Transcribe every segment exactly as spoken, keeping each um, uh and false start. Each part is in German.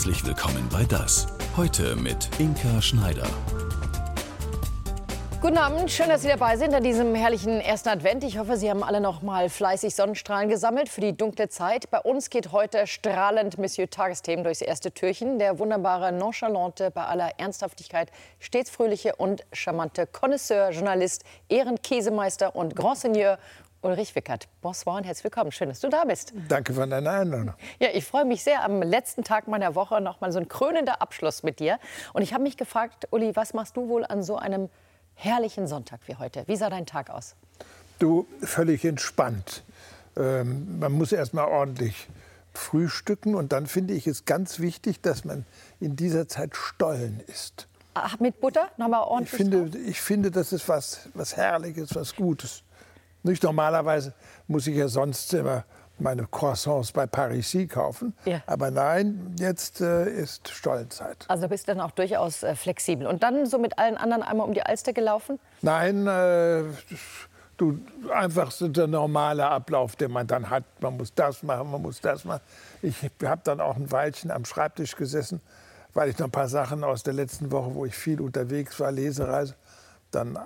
Herzlich willkommen bei das. Heute mit Inka Schneider. Guten Abend, schön, dass Sie dabei sind an diesem herrlichen ersten Advent. Ich hoffe, Sie haben alle noch mal fleißig Sonnenstrahlen gesammelt für die dunkle Zeit. Bei uns geht heute strahlend Monsieur Tagesthemen durchs erste Türchen. Der wunderbare, nonchalante, bei aller Ernsthaftigkeit stets fröhliche und charmante Connoisseur, Journalist, Ehrenkäsemeister und Grand Seigneur Ulrich Wickert. Bonsoir und herzlich willkommen. Schön, dass du da bist. Danke für deine Einladung. Ja, ich freue mich sehr. Am letzten Tag meiner Woche noch mal so ein krönender Abschluss mit dir. Und ich habe mich gefragt, Uli, was machst du wohl an so einem herrlichen Sonntag wie heute? Wie sah dein Tag aus? Du, völlig entspannt. Ähm, man muss erst mal ordentlich frühstücken. Und dann finde ich es ganz wichtig, dass man in dieser Zeit Stollen isst. Ach, mit Butter? Nochmal ordentlich? Ich finde, ich finde, das ist was, was Herrliches, was Gutes. Nicht normalerweise muss ich ja sonst immer meine Croissants bei Parisis kaufen. Ja. Aber nein, jetzt äh, ist Stollenzeit. Also du bist dann auch durchaus äh, flexibel. Und dann so mit allen anderen einmal um die Alster gelaufen? Nein, äh, du, einfach so der normale Ablauf, den man dann hat. Man muss das machen, man muss das machen. Ich habe dann auch ein Weilchen am Schreibtisch gesessen, weil ich noch ein paar Sachen aus der letzten Woche, wo ich viel unterwegs war, Lesereise, dann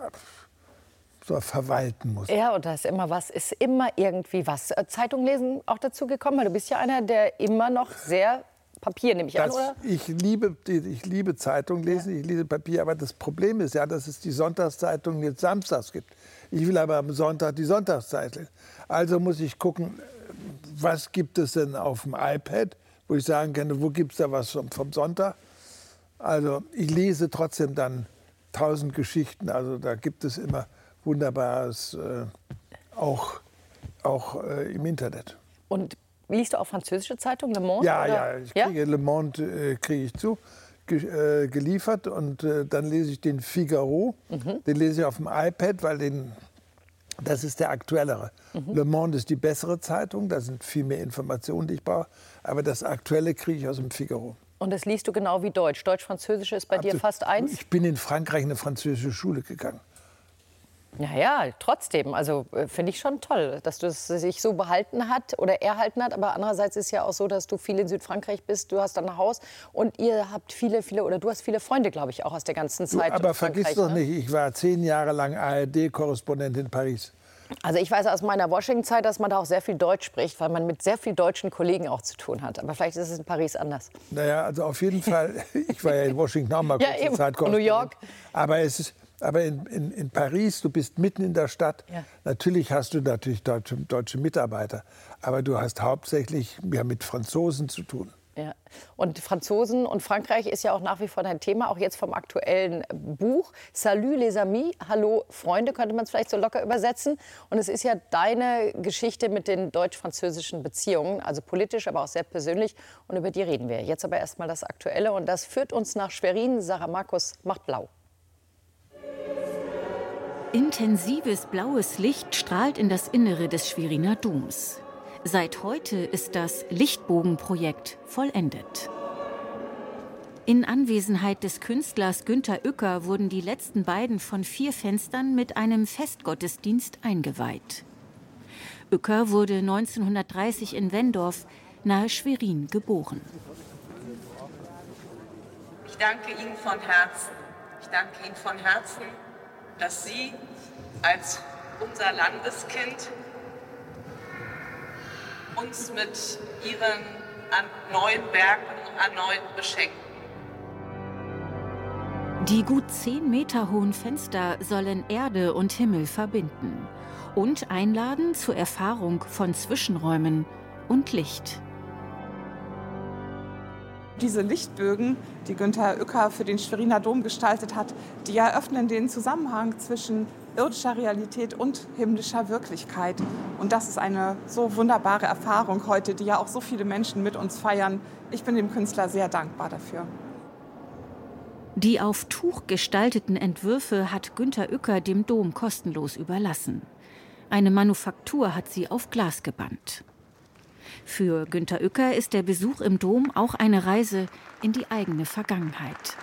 so verwalten muss. Ja, und da ist immer was, ist immer irgendwie was. Zeitung lesen auch dazu gekommen, weil du bist ja einer, der immer noch sehr Papier, nehme ich das, an, oder? Ich liebe, ich liebe Zeitung lesen, ja. Ich lese Papier, aber das Problem ist ja, dass es die Sonntagszeitung jetzt samstags gibt. Ich will aber am Sonntag die Sonntagszeit lesen. Also muss ich gucken, was gibt es denn auf dem iPad, wo ich sagen kann, wo gibt es da was vom, vom Sonntag? Also ich lese trotzdem dann tausend Geschichten, also da gibt es immer Wunderbares, äh, auch, auch äh, im Internet. Und liest du auch französische Zeitungen, Le Monde? Ja, oder? ja, ich kriege, ja? Le Monde äh, kriege ich zu, ge, äh, geliefert und äh, dann lese ich den Figaro, mhm. Den lese ich auf dem iPad, weil den, das ist der aktuellere. Mhm. Le Monde ist die bessere Zeitung, da sind viel mehr Informationen, die ich brauche, aber das Aktuelle kriege ich aus dem Figaro. Und das liest du genau wie Deutsch? Deutsch-Französisch ist bei Absolut. Dir fast eins? Ich bin in Frankreich in eine französische Schule gegangen. Ja, ja, trotzdem. Also äh, finde ich schon toll, dass du es sich so behalten hat oder erhalten hat. Aber andererseits ist ja auch so, dass du viel in Südfrankreich bist. Du hast dann ein Haus und ihr habt viele, viele oder du hast viele Freunde, glaube ich, auch aus der ganzen Zeit. Du, aber vergiss doch ne? nicht, ich war zehn Jahre lang A R D-Korrespondent in Paris. Also ich weiß aus meiner Washington-Zeit, dass man da auch sehr viel Deutsch spricht, weil man mit sehr vielen deutschen Kollegen auch zu tun hat. Aber vielleicht ist es in Paris anders. Naja, also auf jeden Fall. Ich war ja in Washington auch mal kurze ja, eben. Zeit. New York. Aber es ist Aber in, in, in Paris, du bist mitten in der Stadt, ja. Natürlich hast du natürlich deutsche, deutsche Mitarbeiter, aber du hast hauptsächlich ja, mit Franzosen zu tun. Ja. Und Franzosen und Frankreich ist ja auch nach wie vor dein Thema, auch jetzt vom aktuellen Buch. Salut les amis, hallo Freunde, könnte man es vielleicht so locker übersetzen. Und es ist ja deine Geschichte mit den deutsch-französischen Beziehungen, also politisch, aber auch sehr persönlich. Und über die reden wir. Jetzt aber erst mal das Aktuelle. Und das führt uns nach Schwerin. Sarah Markus macht blau. Intensives blaues Licht strahlt in das Innere des Schweriner Doms. Seit heute ist das Lichtbogenprojekt vollendet. In Anwesenheit des Künstlers Günter Uecker wurden die letzten beiden von vier Fenstern mit einem Festgottesdienst eingeweiht. Uecker wurde neunzehnhundertdreißig in Wendorf nahe Schwerin geboren. Ich danke Ihnen von Herzen. Ich danke Ihnen von Herzen, dass Sie als unser Landeskind uns mit Ihren neuen Werken erneut beschenken. Die gut zehn Meter hohen Fenster sollen Erde und Himmel verbinden und einladen zur Erfahrung von Zwischenräumen und Licht. Diese Lichtbögen, die Günter Uecker für den Schweriner Dom gestaltet hat, die eröffnen den Zusammenhang zwischen irdischer Realität und himmlischer Wirklichkeit. Und das ist eine so wunderbare Erfahrung heute, die ja auch so viele Menschen mit uns feiern. Ich bin dem Künstler sehr dankbar dafür. Die auf Tuch gestalteten Entwürfe hat Günter Uecker dem Dom kostenlos überlassen. Eine Manufaktur hat sie auf Glas gebannt. Für Günter Uecker ist der Besuch im Dom auch eine Reise in die eigene Vergangenheit.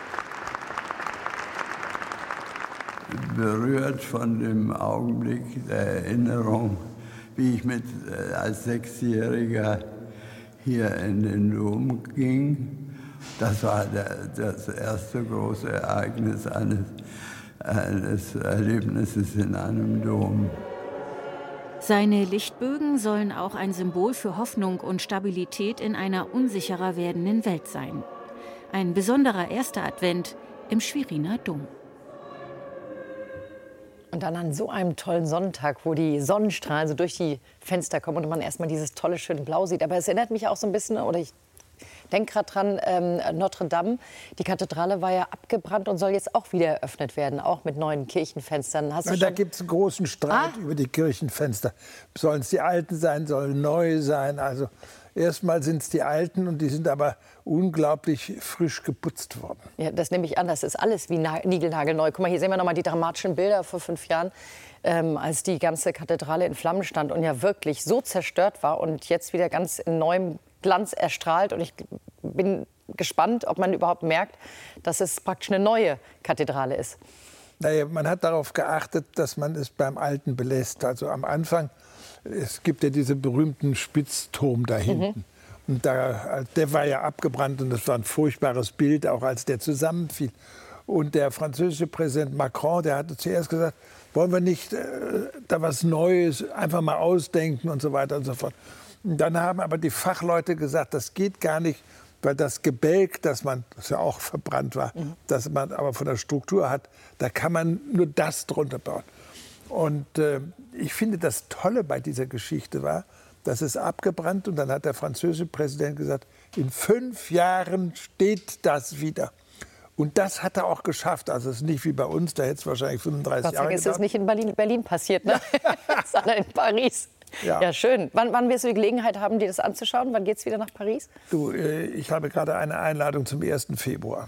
Berührt von dem Augenblick der Erinnerung, wie ich mit, äh, als Sechsjähriger hier in den Dom ging Das war der, das erste große Ereignis eines, eines Erlebnisses in einem Dom. Seine Lichtbögen sollen auch ein Symbol für Hoffnung und Stabilität in einer unsicherer werdenden Welt sein. Ein besonderer erster Advent im Schweriner Dom. Und dann an so einem tollen Sonntag, wo die Sonnenstrahlen so durch die Fenster kommen und man erstmal dieses tolle, schöne Blau sieht. Aber es erinnert mich auch so ein bisschen, oder ich denke gerade dran, ähm, Notre Dame, die Kathedrale war ja abgebrannt und soll jetzt auch wieder eröffnet werden, auch mit neuen Kirchenfenstern. Hast du da schon... gibt es einen großen Streit ah. über die Kirchenfenster. Sollen es die alten sein, sollen neu sein? Also erstmal sind es die alten und die sind aber unglaublich frisch geputzt worden. Ja, das nehme ich an, das ist alles wie niegelnagelneu. Guck mal, hier sehen wir noch mal die dramatischen Bilder vor fünf Jahren, ähm, als die ganze Kathedrale in Flammen stand und ja wirklich so zerstört war und jetzt wieder ganz in neuem Glanz erstrahlt. Und ich bin gespannt, ob man überhaupt merkt, dass es praktisch eine neue Kathedrale ist. Naja, man hat darauf geachtet, dass man es beim Alten belässt. Also am Anfang, es gibt ja diesen berühmten Spitzturm da hinten. Mhm. Und da, der war ja abgebrannt und das war ein furchtbares Bild, auch als der zusammenfiel. Und der französische Präsident Macron, der hatte zuerst gesagt, wollen wir nicht äh, da was Neues einfach mal ausdenken und so weiter und so fort. Und dann haben aber die Fachleute gesagt, das geht gar nicht, weil das Gebälk, das man, das ja auch verbrannt war, mhm. das man aber von der Struktur hat, da kann man nur das drunter bauen. Und äh, ich finde, das Tolle bei dieser Geschichte war, das ist abgebrannt und dann hat der französische Präsident gesagt, in fünf Jahren steht das wieder. Und das hat er auch geschafft. Also es ist nicht wie bei uns, da hätte es wahrscheinlich fünfunddreißig Jahre gedauert. Ist das nicht in Berlin, Berlin passiert, ne? Sondern in Paris. Ja, ja schön. Wann, wann wirst du die Gelegenheit haben, dir das anzuschauen? Wann geht es wieder nach Paris? Du, äh, ich habe gerade eine Einladung zum ersten Februar.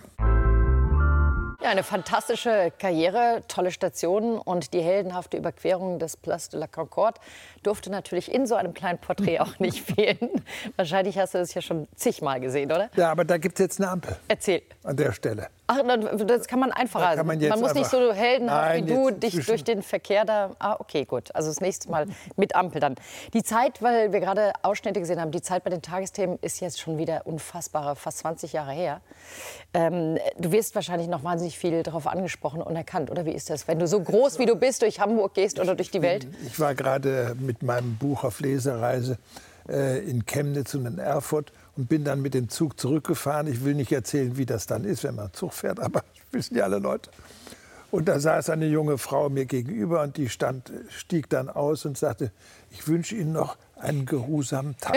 Ja, eine fantastische Karriere, tolle Stationen und die heldenhafte Überquerung des Place de la Concorde durfte natürlich in so einem kleinen Porträt auch nicht fehlen. Wahrscheinlich hast du das ja schon zigmal gesehen, oder? Ja, aber da gibt es jetzt eine Ampel. Erzähl. An der Stelle. Ach, das kann man einfacher. Kann man, man muss nicht so heldenhaft Nein, wie du dich durch den Verkehr da... Ah, okay, gut. Also das nächste Mal mit Ampel dann. Die Zeit, weil wir gerade Ausschnitte gesehen haben, die Zeit bei den Tagesthemen ist jetzt schon wieder unfassbare, fast zwanzig Jahre her. Ähm, du wirst wahrscheinlich noch wahnsinnig viel darauf angesprochen und erkannt, oder wie ist das? Wenn du so groß wie du bist durch Hamburg gehst oder durch die Welt? Ich war gerade mit meinem Buch auf Lesereise äh, in Chemnitz und in Erfurt und bin dann mit dem Zug zurückgefahren. Ich will nicht erzählen, wie das dann ist, wenn man Zug fährt, aber das wissen ja alle Leute. Und da saß eine junge Frau mir gegenüber und die stand, stieg dann aus und sagte, ich wünsche Ihnen noch einen geruhsamen Tag.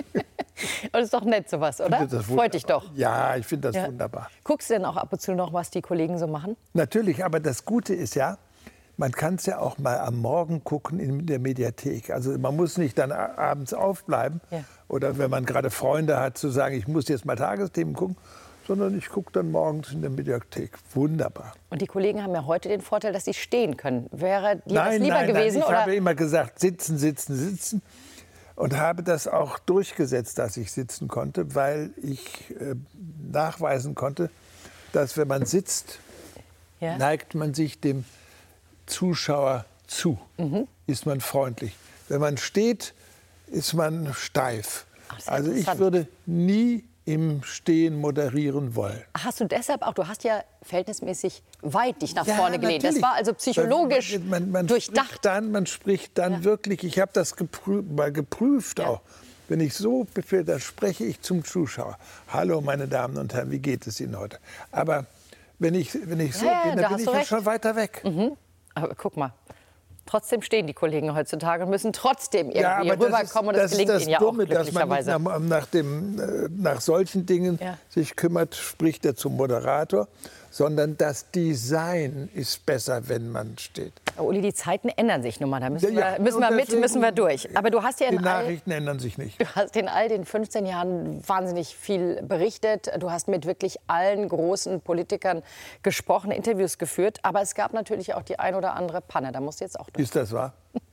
Das ist doch nett, sowas, oder? Freut dich doch. Ja, ich finde das ja. wunderbar. Guckst du denn auch ab und zu noch, was die Kollegen so machen? Natürlich, aber das Gute ist ja, man kann es ja auch mal am Morgen gucken in der Mediathek. Also man muss nicht dann abends aufbleiben ja. oder wenn man gerade Freunde hat, zu sagen, ich muss jetzt mal Tagesthemen gucken, sondern ich gucke dann morgens in der Mediathek. Wunderbar. Und die Kollegen haben ja heute den Vorteil, dass sie stehen können. Wäre dir nein, das lieber nein, gewesen? Nein, ich oder? habe immer gesagt, sitzen, sitzen, sitzen. Und habe das auch durchgesetzt, dass ich sitzen konnte, weil ich äh, nachweisen konnte, dass wenn man sitzt, ja. neigt man sich dem Zuschauer zu, mhm. ist man freundlich. Wenn man steht, ist man steif. Ach, also ich würde nie im Stehen moderieren wollen. Hast du deshalb auch, du hast ja verhältnismäßig weit dich nach ja, vorne gelehnt. Natürlich. Das war also psychologisch man, man, man durchdacht. Spricht dann, man spricht dann ja. wirklich, ich habe das geprü mal geprüft ja. auch. Wenn ich so befehle, dann spreche ich zum Zuschauer. Hallo, meine Damen und Herren, wie geht es Ihnen heute? Aber wenn ich, wenn ich so ja, bin, dann da bin ich ja schon weiter weg. Mhm. Aber guck mal. Trotzdem stehen die Kollegen heutzutage und müssen trotzdem irgendwie ja, rüberkommen. Und das, das gelingt das ihnen ja Dumme, auch glücklicherweise. Dass man nicht nach, nach, dem, äh, nach solchen Dingen ja. sich kümmert, spricht er zum Moderator, sondern das Design ist besser, wenn man steht. Uli, die Zeiten ändern sich nun mal. Da müssen, ja, ja. wir, müssen wir mit, müssen wir durch. Aber du hast ja in die Nachrichten all, ändern sich nicht. Du hast in all den fünfzehn Jahren wahnsinnig viel berichtet. Du hast mit wirklich allen großen Politikern gesprochen, Interviews geführt. Aber es gab natürlich auch die ein oder andere Panne. Da musst du jetzt auch durch. Ist das wahr?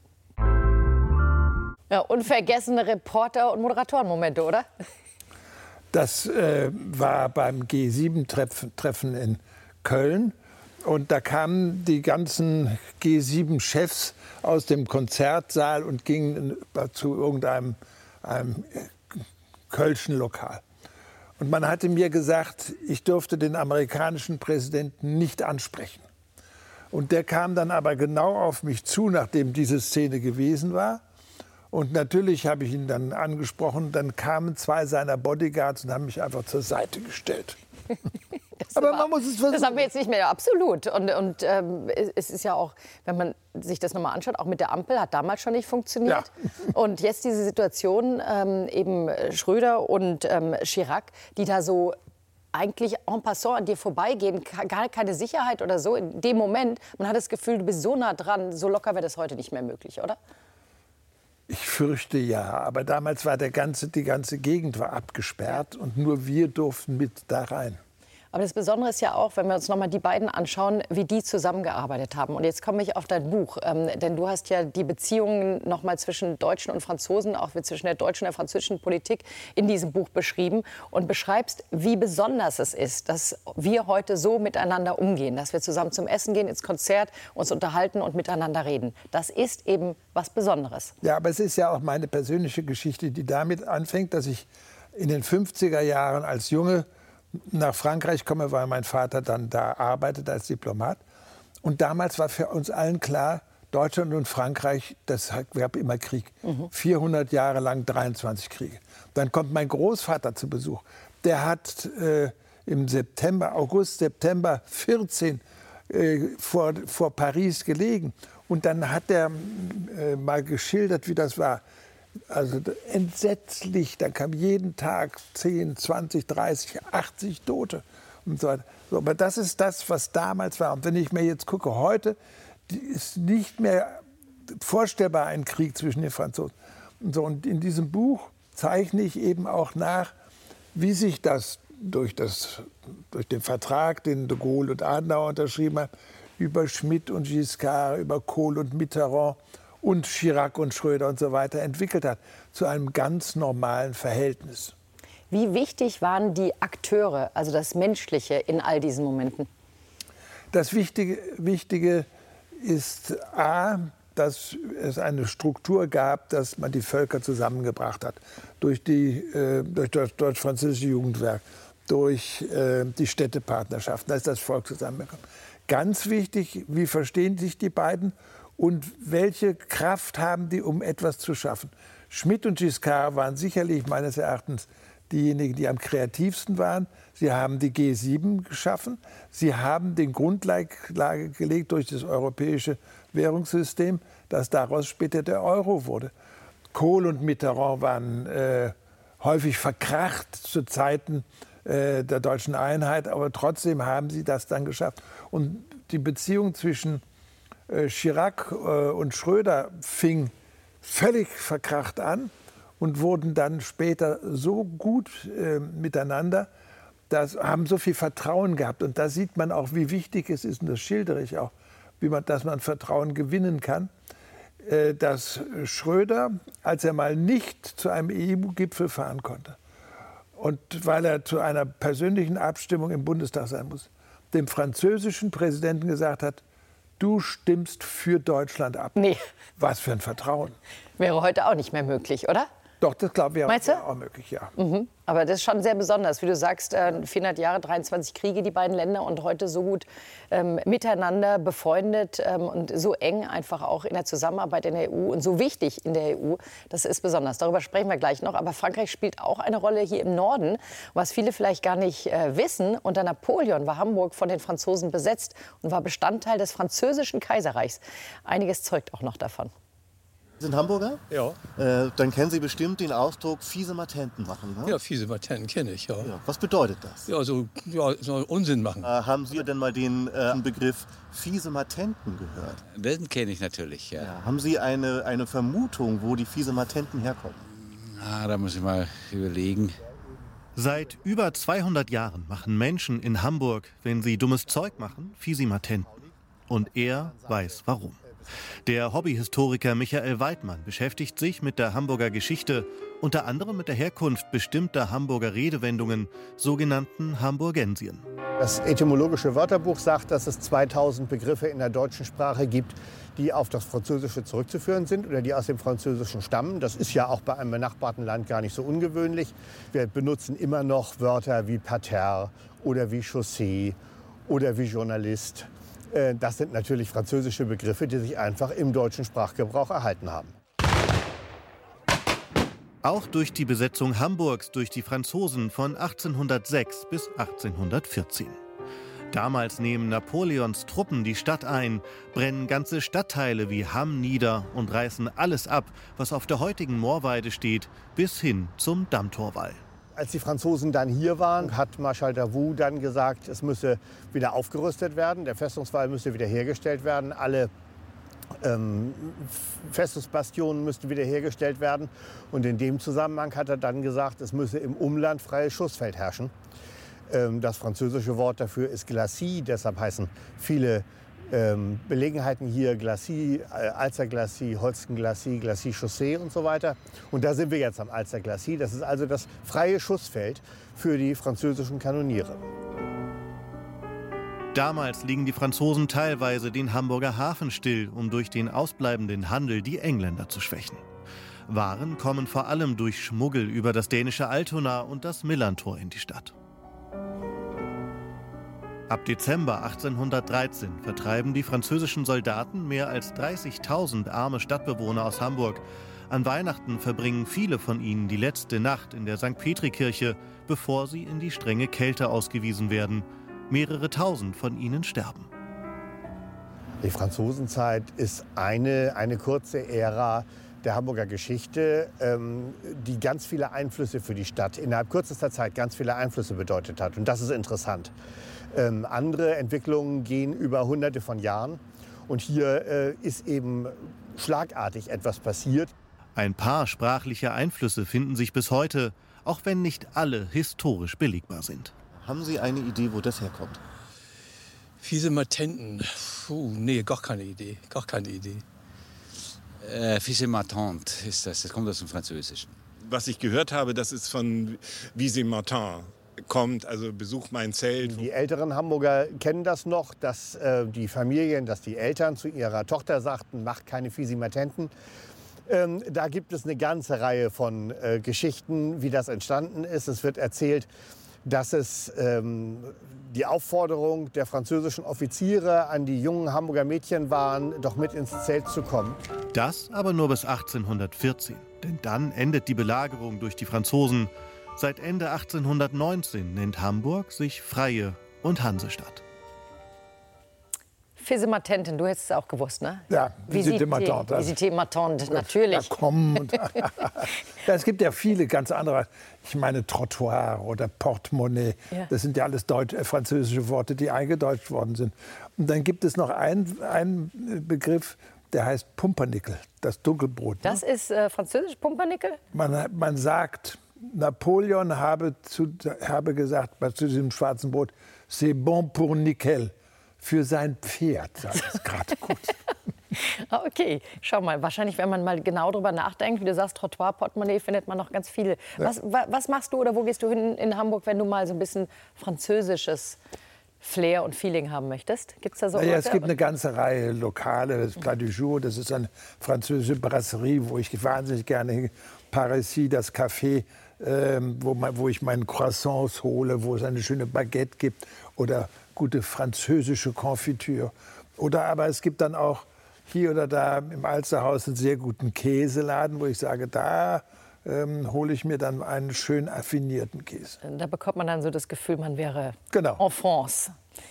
Ja, unvergessene Reporter- und Moderatorenmomente, oder? Das äh, war beim G sieben Treffen in Köln. Und da kamen die ganzen G sieben Chefs aus dem Konzertsaal und gingen zu irgendeinem einem kölschen Lokal. Und man hatte mir gesagt, ich dürfte den amerikanischen Präsidenten nicht ansprechen. Und der kam dann aber genau auf mich zu, nachdem diese Szene gewesen war. Und natürlich habe ich ihn dann angesprochen. Dann kamen zwei seiner Bodyguards und haben mich einfach zur Seite gestellt. Aber war, man muss es versuchen. Das haben wir jetzt nicht mehr, absolut. Und, und ähm, es ist ja auch, wenn man sich das nochmal anschaut, auch mit der Ampel hat damals schon nicht funktioniert. Ja. Und jetzt diese Situation, ähm, eben Schröder und ähm, Chirac, die da so eigentlich en passant an dir vorbeigehen, gar keine Sicherheit oder so. In dem Moment, man hat das Gefühl, du bist so nah dran, so locker wäre das heute nicht mehr möglich, oder? Ich fürchte ja, aber damals war der ganze, die ganze Gegend war abgesperrt und nur wir durften mit da rein. Aber das Besondere ist ja auch, wenn wir uns noch mal die beiden anschauen, wie die zusammengearbeitet haben. Und jetzt komme ich auf dein Buch, ähm, denn du hast ja die Beziehungen noch mal zwischen Deutschen und Franzosen, auch zwischen der deutschen und der französischen Politik in diesem Buch beschrieben und beschreibst, wie besonders es ist, dass wir heute so miteinander umgehen, dass wir zusammen zum Essen gehen, ins Konzert, uns unterhalten und miteinander reden. Das ist eben was Besonderes. Ja, aber es ist ja auch meine persönliche Geschichte, die damit anfängt, dass ich in den fünfziger Jahren als Junge nach Frankreich komme, weil mein Vater dann da arbeitet als Diplomat. Und damals war für uns allen klar, Deutschland und Frankreich, das gab immer Krieg. Mhm. vierhundert Jahre lang dreiundzwanzig Kriege. Dann kommt mein Großvater zu Besuch. Der hat äh, im September, August, September vierzehn äh, vor, vor Paris gelegen. Und dann hat er äh, mal geschildert, wie das war. Also entsetzlich, da kam jeden Tag zehn, zwanzig, dreißig, achtzig Tote und so weiter. So, aber das ist das, was damals war. Und wenn ich mir jetzt gucke, heute ist nicht mehr vorstellbar ein Krieg zwischen den Franzosen. Und, so, und in diesem Buch zeichne ich eben auch nach, wie sich das durch, das durch den Vertrag, den de Gaulle und Adenauer unterschrieben haben, über Schmidt und Giscard, über Kohl und Mitterrand und Chirac und Schröder und so weiter entwickelt hat, zu einem ganz normalen Verhältnis. Wie wichtig waren die Akteure, also das Menschliche in all diesen Momenten? Das Wichtige, Wichtige ist A, dass es eine Struktur gab, dass man die Völker zusammengebracht hat. Durch, die, äh, durch das deutsch-französische Jugendwerk, durch äh, die Städtepartnerschaften, da ist das Volk zusammengekommen. Ganz wichtig, wie verstehen sich die beiden? Und welche Kraft haben die, um etwas zu schaffen? Schmidt und Giscard waren sicherlich meines Erachtens diejenigen, die am kreativsten waren. Sie haben die G sieben geschaffen. Sie haben den Grundlage gelegt durch das europäische Währungssystem, dass daraus später der Euro wurde. Kohl und Mitterrand waren äh, häufig verkracht zu Zeiten äh, der deutschen Einheit, aber trotzdem haben sie das dann geschafft. Und die Beziehung zwischen Chirac und Schröder fing völlig verkracht an und wurden dann später so gut äh, miteinander, das haben so viel Vertrauen gehabt. Und da sieht man auch, wie wichtig es ist, und das schildere ich auch, wie man, dass man Vertrauen gewinnen kann, äh, dass Schröder, als er mal nicht zu einem E U-Gipfel fahren konnte und weil er zu einer persönlichen Abstimmung im Bundestag sein muss, dem französischen Präsidenten gesagt hat, du stimmst für Deutschland ab. Nee. Was für ein Vertrauen. Wäre heute auch nicht mehr möglich, oder? Doch, das glaube ich Meinst du? auch möglich, ja. Mhm. Aber das ist schon sehr besonders, wie du sagst, vierhundert Jahre, dreiundzwanzig Kriege, die beiden Länder und heute so gut ähm, miteinander befreundet ähm, und so eng einfach auch in der Zusammenarbeit in der E U und so wichtig in der E U. Das ist besonders. Darüber sprechen wir gleich noch. Aber Frankreich spielt auch eine Rolle hier im Norden, was viele vielleicht gar nicht äh, wissen. Unter Napoleon war Hamburg von den Franzosen besetzt und war Bestandteil des französischen Kaiserreichs. Einiges zeugt auch noch davon. Sie sind Hamburger? Ja. Äh, dann kennen Sie bestimmt den Ausdruck fiese Matenten machen. Ne? Ja, fiese Matenten kenne ich, ja. Ja. Was bedeutet das? Ja, so, ja, so Unsinn machen. Äh, haben Sie denn mal den äh, Begriff fiese Matenten gehört? Den kenne ich natürlich, ja. Ja. Haben Sie eine, eine Vermutung, wo die fiese Matenten herkommen? Ah, da muss ich mal überlegen. Seit über zweihundert Jahren machen Menschen in Hamburg, wenn sie dummes Zeug machen, fiese Matenten. Und er weiß warum. Der Hobbyhistoriker Michael Weidmann beschäftigt sich mit der Hamburger Geschichte, unter anderem mit der Herkunft bestimmter Hamburger Redewendungen, sogenannten Hamburgensien. Das etymologische Wörterbuch sagt, dass es zweitausend Begriffe in der deutschen Sprache gibt, die auf das Französische zurückzuführen sind oder die aus dem Französischen stammen. Das ist ja auch bei einem benachbarten Land gar nicht so ungewöhnlich. Wir benutzen immer noch Wörter wie Parterre oder wie Chaussee oder wie Journalist. Das sind natürlich französische Begriffe, die sich einfach im deutschen Sprachgebrauch erhalten haben. Auch durch die Besetzung Hamburgs durch die Franzosen von achtzehnhundertsechs bis achtzehnhundertvierzehn. Damals nehmen Napoleons Truppen die Stadt ein, brennen ganze Stadtteile wie Hamm nieder und reißen alles ab, was auf der heutigen Moorweide steht, bis hin zum Dammtorwall. Als die Franzosen dann hier waren, hat Marschall Davout dann gesagt, es müsse wieder aufgerüstet werden, der Festungswall müsse wiederhergestellt werden, alle ähm, Festungsbastionen müssten wiederhergestellt werden. Und in dem Zusammenhang hat er dann gesagt, es müsse im Umland freies Schussfeld herrschen. Ähm, das französische Wort dafür ist Glacis, deshalb heißen viele ähm, Belegenheiten hier Glacis, äh, Alster Glacis, Holsten Glacis, Glacis Chaussee und so weiter. Und da sind wir jetzt am Alster Glacis. Das ist also das freie Schussfeld für die französischen Kanoniere. Damals legen die Franzosen teilweise den Hamburger Hafen still, um durch den ausbleibenden Handel die Engländer zu schwächen. Waren kommen vor allem durch Schmuggel über das dänische Altona und das Millerntor in die Stadt. Ab Dezember achtzehnhundertdreizehn vertreiben die französischen Soldaten mehr als dreißigtausend arme Stadtbewohner aus Hamburg. An Weihnachten verbringen viele von ihnen die letzte Nacht in der Sankt Petri-Kirche, bevor sie in die strenge Kälte ausgewiesen werden. Mehrere tausend von ihnen sterben. Die Franzosenzeit ist eine, eine kurze Ära der Hamburger Geschichte, ähm, die ganz viele Einflüsse für die Stadt, innerhalb kürzester Zeit ganz viele Einflüsse bedeutet hat. Und das ist interessant. Ähm, andere Entwicklungen gehen über hunderte von Jahren. Und hier äh, ist eben schlagartig etwas passiert. Ein paar sprachliche Einflüsse finden sich bis heute, auch wenn nicht alle historisch belegbar sind. Haben Sie eine Idee, wo das herkommt? Fiese Matenten. Puh, nee, gar keine Idee. Gar keine Idee. Äh, Fiese Matante ist das. Das kommt aus dem Französischen. Was ich gehört habe, das ist von Visé Martin kommt, also besuch mein Zelt. Die älteren Hamburger kennen das noch, dass äh, die Familien, dass die Eltern zu ihrer Tochter sagten, macht keine Fisimatenten. Ähm, da gibt es eine ganze Reihe von äh, Geschichten, wie das entstanden ist. Es wird erzählt, dass es ähm, die Aufforderung der französischen Offiziere an die jungen Hamburger Mädchen waren, doch mit ins Zelt zu kommen. Das aber nur bis achtzehnhundertvierzehn, denn dann endet die Belagerung durch die Franzosen. Seit Ende achtzehnhundertneunzehn nennt Hamburg sich Freie und Hansestadt. Fisimatenten, du hättest es auch gewusst, ne? Ja, Visite Matante. Visite Matante, natürlich. Ja, komm. Ja, es gibt ja viele ganz andere, ich meine Trottoir oder Portemonnaie. Ja. Das sind ja alles deutsch, äh, französische Worte, die eingedeutscht worden sind. Und dann gibt es noch einen, einen Begriff, der heißt Pumpernickel, das Dunkelbrot. Das ne? ist äh, französisch, Pumpernickel? Man, man sagt, Napoleon habe, zu, habe gesagt zu diesem schwarzen Brot, c'est bon pour nickel. Für sein Pferd, sagt es gerade gut. Okay, schau mal, wahrscheinlich, wenn man mal genau drüber nachdenkt, wie du sagst, Trottoir, Portemonnaie, findet man noch ganz viele. Ja. Was, was machst du oder wo gehst du hin in Hamburg, wenn du mal so ein bisschen französisches Flair und Feeling haben möchtest? Gibt's da so naja, es gibt eine ganze Reihe Lokale. Das Plat du Jour, das ist eine französische Brasserie, wo ich wahnsinnig gerne hingehe. Parisis, das Café, ähm, wo, man, wo ich meine Croissants hole, wo es eine schöne Baguette gibt oder gute französische Konfitüre. Oder aber es gibt dann auch hier oder da im Alsterhaus einen sehr guten Käseladen, wo ich sage, da ähm, hole ich mir dann einen schön affinierten Käse. Da bekommt man dann so das Gefühl, man wäre genau. en France.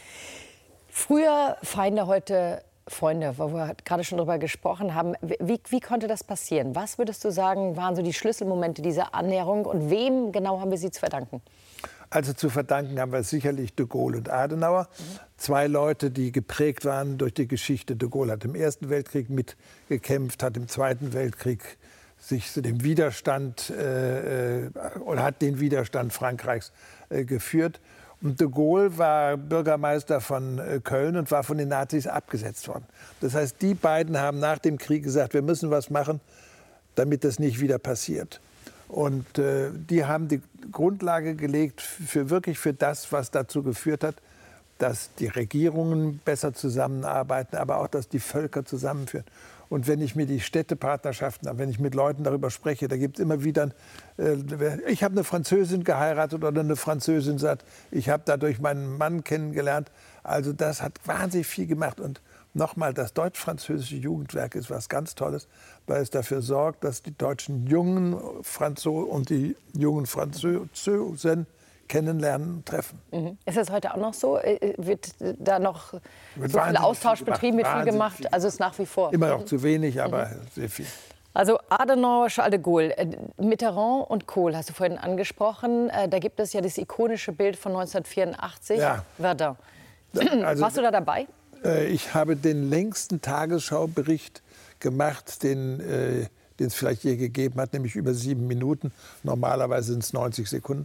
Früher Feinde, heute Freunde, wo wir gerade schon drüber gesprochen haben. Wie, wie konnte das passieren? Was würdest du sagen, waren so die Schlüsselmomente dieser Annäherung und wem genau haben wir sie zu verdanken? Also zu verdanken haben wir sicherlich de Gaulle und Adenauer. Mhm. Zwei Leute, die geprägt waren durch die Geschichte. De Gaulle hat im Ersten Weltkrieg mitgekämpft, hat im Zweiten Weltkrieg sich zu dem Widerstand äh, oder hat den Widerstand Frankreichs äh, geführt. Und de Gaulle war Bürgermeister von Köln und war von den Nazis abgesetzt worden. Das heißt, die beiden haben nach dem Krieg gesagt, wir müssen was machen, damit das nicht wieder passiert. Und äh, die haben die Grundlage gelegt für wirklich für das, was dazu geführt hat, dass die Regierungen besser zusammenarbeiten, aber auch, dass die Völker zusammenführen. Und wenn ich mir die Städtepartnerschaften, wenn ich mit Leuten darüber spreche, da gibt es immer wieder, äh, ich habe eine Französin geheiratet oder eine Französin sagt, ich habe dadurch meinen Mann kennengelernt. Also das hat wahnsinnig viel gemacht. Und nochmal, das deutsch-französische Jugendwerk ist was ganz Tolles, weil es dafür sorgt, dass die deutschen jungen Franzosen und die jungen Französen kennenlernen und treffen. Mhm. Ist das heute auch noch so? Wird da noch Wird so viel Austausch viel betrieben, wird viel Wahnsinnig gemacht? viel. Also ist nach wie vor. Immer noch zu wenig, aber Mhm. sehr viel. Also Adenauer, Charles de Gaulle, Mitterrand und Kohl hast du vorhin angesprochen. Da gibt es ja das ikonische Bild von neunzehnhundertvierundachtzig, Ja. Verdun. Also, Warst du da dabei? Ich habe den längsten Tagesschaubericht gemacht, den äh, den es vielleicht je gegeben hat, nämlich über sieben Minuten. Normalerweise sind es neunzig Sekunden.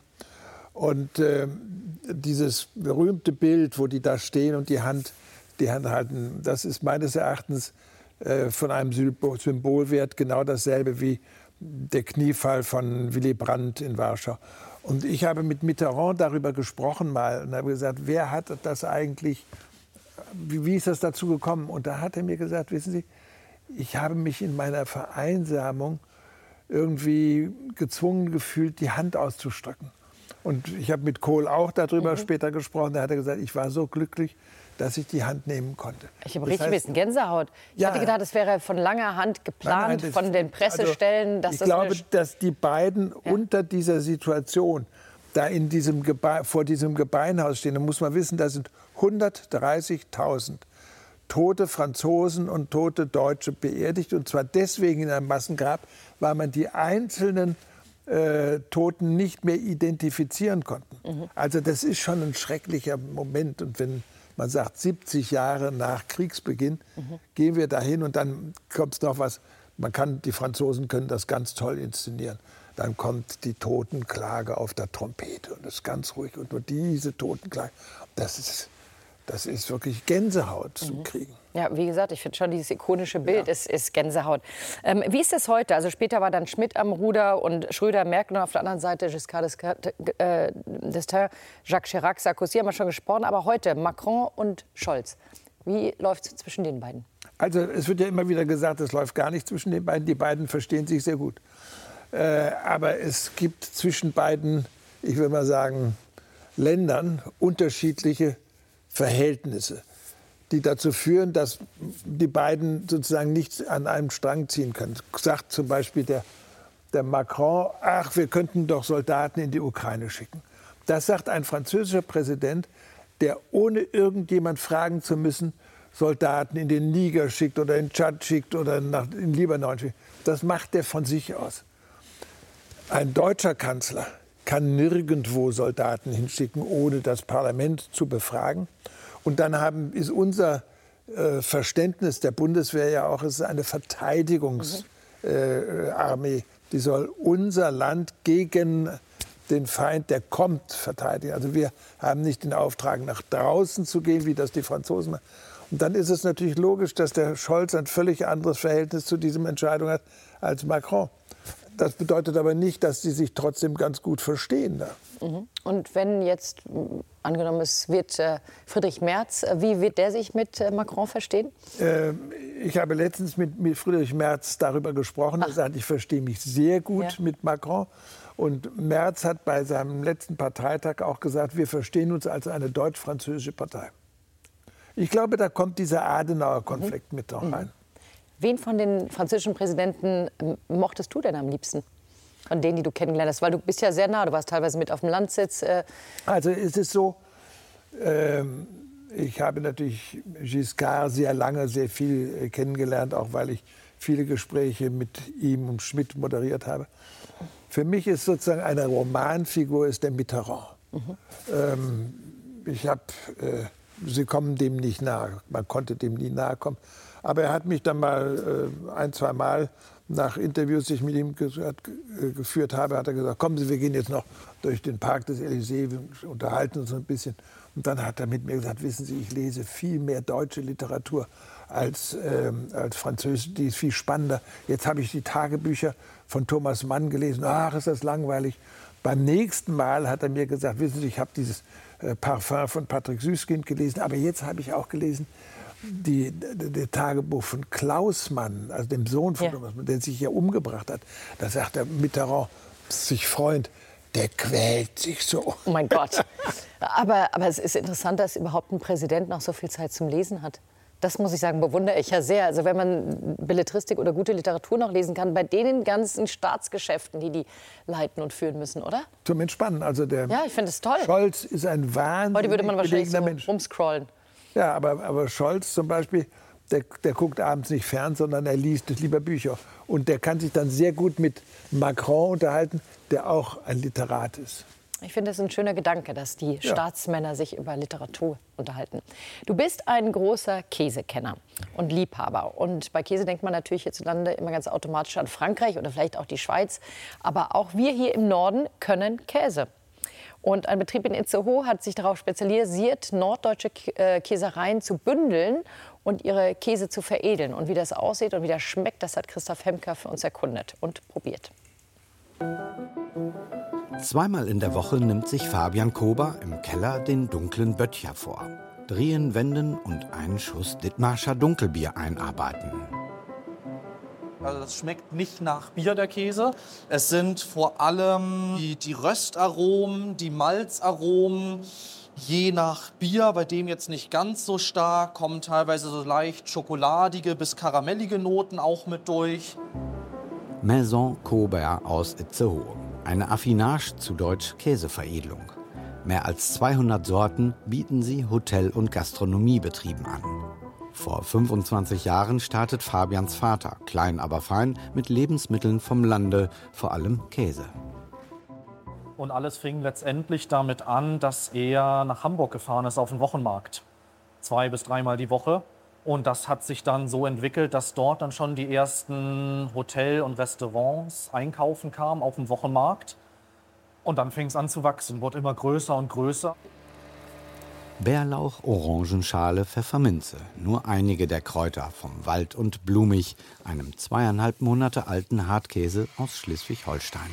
Und äh, dieses berühmte Bild, wo die da stehen und die Hand, die Hand halten, das ist meines Erachtens äh, von einem Symbolwert genau dasselbe wie der Kniefall von Willy Brandt in Warschau. Und ich habe mit Mitterrand darüber gesprochen mal und habe gesagt, wer hat das eigentlich, wie, wie ist das dazu gekommen? Und da hat er mir gesagt, wissen Sie, ich habe mich in meiner Vereinsamung irgendwie gezwungen gefühlt, die Hand auszustrecken. Und ich habe mit Kohl auch darüber mhm. später gesprochen. Da hat er gesagt, ich war so glücklich, dass ich die Hand nehmen konnte. Ich habe richtig ein bisschen Gänsehaut. Ich ja, hatte gedacht, es wäre von langer Hand geplant, nein, nein, das, von den Pressestellen. Also, dass ich das glaube, eine... dass die beiden ja. unter dieser Situation, da in diesem Gebe- vor diesem Gebeinhaus stehen, da muss man wissen, da sind hundertdreißigtausend tote Franzosen und tote Deutsche beerdigt. Und zwar deswegen in einem Massengrab, weil man die einzelnen äh, Toten nicht mehr identifizieren konnte. Mhm. Also das ist schon ein schrecklicher Moment. Und wenn man sagt, siebzig Jahre nach Kriegsbeginn, mhm. gehen wir dahin und dann kommt noch was. Man kann, die Franzosen können das ganz toll inszenieren. Dann kommt die Totenklage auf der Trompete und es ist ganz ruhig. Und nur diese Totenklage, das ist... Das ist wirklich Gänsehaut zu kriegen. Ja, wie gesagt, ich finde schon, dieses ikonische Bild Ja. ist, ist Gänsehaut. Ähm, wie ist das heute? Also später war dann Schmidt am Ruder und Schröder, Merkel und auf der anderen Seite Giscard d'Estaing, Jacques Chirac, Sarkozy haben wir schon gesprochen. Aber heute Macron und Scholz. Wie läuft es zwischen den beiden? Also es wird ja immer wieder gesagt, es läuft gar nicht zwischen den beiden. Die beiden verstehen sich sehr gut. Äh, aber es gibt zwischen beiden, ich will mal sagen, Ländern unterschiedliche Verhältnisse, die dazu führen, dass die beiden sozusagen nicht an einem Strang ziehen können. Sagt zum Beispiel der, der Macron, ach, wir könnten doch Soldaten in die Ukraine schicken. Das sagt ein französischer Präsident, der ohne irgendjemand fragen zu müssen, Soldaten in den Niger schickt oder in Tschad schickt oder nach, in Libanon schickt. Das macht er von sich aus. Ein deutscher Kanzler kann nirgendwo Soldaten hinschicken, ohne das Parlament zu befragen. Und dann haben, ist unser äh, Verständnis der Bundeswehr ja auch, es ist eine Verteidigungsarmee. Äh, die soll unser Land gegen den Feind, der kommt, verteidigen. Also wir haben nicht den Auftrag, nach draußen zu gehen, wie das die Franzosen machen. Und dann ist es natürlich logisch, dass der Scholz ein völlig anderes Verhältnis zu dieser Entscheidung hat als Macron. Das bedeutet aber nicht, dass sie sich trotzdem ganz gut verstehen. Da. Mhm. Und wenn jetzt, angenommen es wird äh, Friedrich Merz, äh, wie wird der sich mit äh, Macron verstehen? Äh, ich habe letztens mit, mit Friedrich Merz darüber gesprochen. Ach. Er sagt, ich verstehe mich sehr gut ja. mit Macron. Und Merz hat bei seinem letzten Parteitag auch gesagt, wir verstehen uns als eine deutsch-französische Partei. Ich glaube, da kommt dieser Adenauer-Konflikt mhm. mit noch rein. Wen von den französischen Präsidenten mochtest du denn am liebsten? Von denen, die du kennengelernt hast? Weil du bist ja sehr nah, du warst teilweise mit auf dem Landsitz. Äh also es ist so, äh, ich habe natürlich Giscard sehr lange, sehr viel äh, kennengelernt, auch weil ich viele Gespräche mit ihm und Schmidt moderiert habe. Für mich ist sozusagen eine Romanfigur ist der Mitterrand. Mhm. Ähm, ich habe, äh, sie kommen dem nicht nahe, man konnte dem nie nahe kommen. Aber er hat mich dann mal äh, ein, zwei Mal nach Interviews, die ich mit ihm geführt habe, hat er gesagt, kommen Sie, wir gehen jetzt noch durch den Park des Élysées, wir unterhalten uns ein bisschen. Und dann hat er mit mir gesagt, wissen Sie, ich lese viel mehr deutsche Literatur als, ähm, als Französische, die ist viel spannender. Jetzt habe ich die Tagebücher von Thomas Mann gelesen, ach, ist das langweilig. Beim nächsten Mal hat er mir gesagt, wissen Sie, ich habe dieses äh, Parfum von Patrick Süskind gelesen, aber jetzt habe ich auch gelesen, die, das Tagebuch von Klaus Mann, also dem Sohn von ja. Thomas Mann, der sich ja umgebracht hat. Da sagt der Mitterrand, sich Freund, der quält sich so. Oh mein Gott. Aber, aber es ist interessant, dass überhaupt ein Präsident noch so viel Zeit zum Lesen hat. Das muss ich sagen, bewundere ich ja sehr. Also wenn man Belletristik oder gute Literatur noch lesen kann, bei den ganzen Staatsgeschäften, die die leiten und führen müssen, oder? Zum Entspannen. Also der ja, ich finde es toll. Scholz ist ein wahnsinnig Heute würde man wahrscheinlich so Mensch. rumscrollen. Ja, aber, aber Scholz zum Beispiel, der, der guckt abends nicht fern, sondern er liest lieber Bücher. Und der kann sich dann sehr gut mit Macron unterhalten, der auch ein Literat ist. Ich finde es ein schöner Gedanke, dass die ja. Staatsmänner sich über Literatur unterhalten. Du bist ein großer Käsekenner und Liebhaber. Und bei Käse denkt man natürlich hierzulande immer ganz automatisch an Frankreich oder vielleicht auch die Schweiz. Aber auch wir hier im Norden können Käse. Und ein Betrieb in Itzehoe hat sich darauf spezialisiert, norddeutsche Käsereien zu bündeln und ihre Käse zu veredeln. Und wie das aussieht und wie das schmeckt, das hat Christoph Hemker für uns erkundet und probiert. Zweimal in der Woche nimmt sich Fabian Kober im Keller den dunklen Böttcher vor. Drehen, wenden und einen Schuss Dithmarscher Dunkelbier einarbeiten. Also das schmeckt nicht nach Bier, der Käse. Es sind vor allem die, die Röstaromen, die Malzaromen. Je nach Bier, bei dem jetzt nicht ganz so stark, kommen teilweise so leicht schokoladige bis karamellige Noten auch mit durch. Maison Kober aus Itzehoe. Eine Affinage, zu Deutsch Käseveredelung. Mehr als zweihundert Sorten bieten sie Hotel- und Gastronomiebetrieben an. Vor fünfundzwanzig Jahren startet Fabians Vater, klein aber fein, mit Lebensmitteln vom Lande, vor allem Käse. Und alles fing letztendlich damit an, dass er nach Hamburg gefahren ist auf den Wochenmarkt. Zwei bis dreimal die Woche. Und das hat sich dann so entwickelt, dass dort dann schon die ersten Hotel- und Restaurants einkaufen kamen auf dem Wochenmarkt. Und dann fing es an zu wachsen, wurde immer größer und größer. Bärlauch, Orangenschale, Pfefferminze. Nur einige der Kräuter vom Wald und Blumig, einem zweieinhalb Monate alten Hartkäse aus Schleswig-Holstein.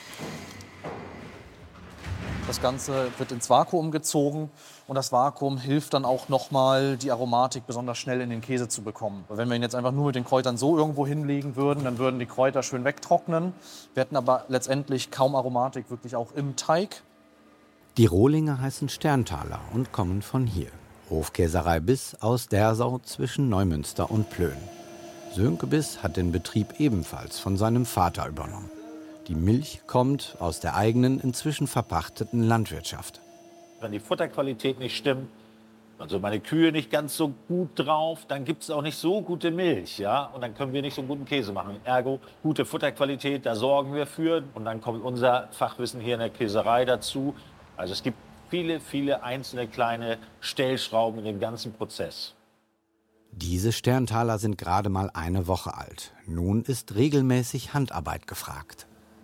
Das Ganze wird ins Vakuum gezogen und das Vakuum hilft dann auch nochmal, die Aromatik besonders schnell in den Käse zu bekommen. Wenn wir ihn jetzt einfach nur mit den Kräutern so irgendwo hinlegen würden, dann würden die Kräuter schön wegtrocknen. Wir hätten aber letztendlich kaum Aromatik wirklich auch im Teig. Die Rohlinge heißen Sterntaler und kommen von hier. Hofkäserei Biss aus Dersau zwischen Neumünster und Plön. Sönke Biss hat den Betrieb ebenfalls von seinem Vater übernommen. Die Milch kommt aus der eigenen, inzwischen verpachteten Landwirtschaft. Wenn die Futterqualität nicht stimmt, also meine Kühe nicht ganz so gut drauf, dann gibt es auch nicht so gute Milch, ja? Und dann können wir nicht so guten Käse machen. Ergo, gute Futterqualität, da sorgen wir für. Und dann kommt unser Fachwissen hier in der Käserei dazu. Also es gibt viele, viele einzelne kleine Stellschrauben in dem ganzen Prozess. Diese Sterntaler sind gerade mal eine Woche alt. Nun ist regelmäßig Handarbeit gefragt.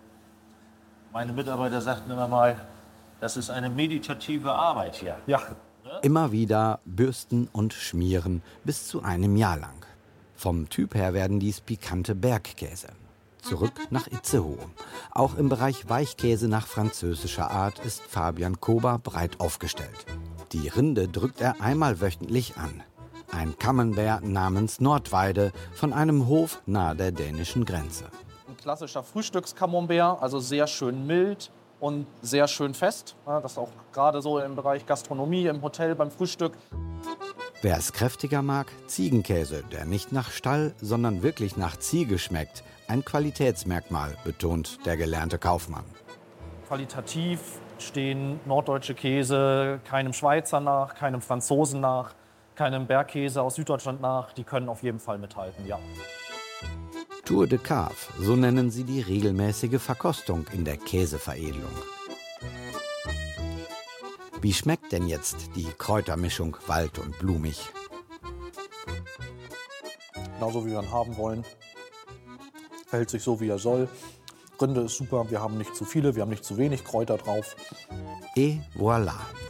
Meine Mitarbeiter sagten immer mal, das ist eine meditative Arbeit hier. Ja. Immer wieder bürsten und schmieren, bis zu einem Jahr lang. Vom Typ her werden dies pikante Bergkäse. Zurück nach Itzehoe. Auch im Bereich Weichkäse nach französischer Art ist Fabian Kober breit aufgestellt. Die Rinde drückt er einmal wöchentlich an. Ein Camembert namens Nordweide von einem Hof nahe der dänischen Grenze. Ein klassischer Frühstücks-Camembert, also sehr schön mild und sehr schön fest. Das ist auch gerade so im Bereich Gastronomie, im Hotel, beim Frühstück. Wer es kräftiger mag, Ziegenkäse, der nicht nach Stall, sondern wirklich nach Ziege schmeckt. Ein Qualitätsmerkmal, betont der gelernte Kaufmann. Qualitativ stehen norddeutsche Käse keinem Schweizer nach, keinem Franzosen nach, keinem Bergkäse aus Süddeutschland nach. Die können auf jeden Fall mithalten, ja. Tour de Cave, so nennen sie die regelmäßige Verkostung in der Käseveredelung. Wie schmeckt denn jetzt die Kräutermischung Wald und Blumig? Genauso wie wir ihn haben wollen. verhält sich so, wie er soll. Rinde ist super, wir haben nicht zu viele, wir haben nicht zu wenig Kräuter drauf. Et voilà.